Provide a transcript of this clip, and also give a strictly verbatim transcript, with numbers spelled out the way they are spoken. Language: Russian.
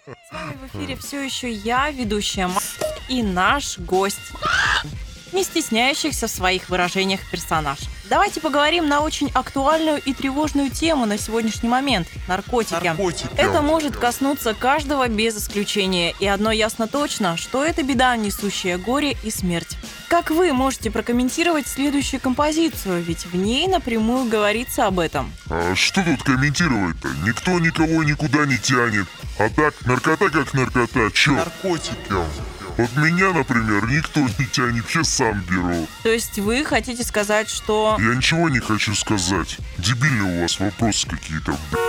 С вами в эфире все еще я, ведущая Ма, и наш гость, не стесняющихся в своих выражениях персонаж. Давайте поговорим на очень актуальную и тревожную тему на сегодняшний момент – наркотики. Наркотики. Это может коснуться каждого без исключения. И одно ясно точно, что это беда, несущая горе и смерть. Как вы можете прокомментировать следующую композицию? Ведь в ней напрямую говорится об этом. А что тут комментировать-то? Никто никого никуда не тянет. А так, наркота как наркота, чё? Наркотики. Вот меня, например, никто не тянет, я сам беру. То есть вы хотите сказать, что... Я ничего не хочу сказать. Дебильные у вас вопросы какие-то, блядь.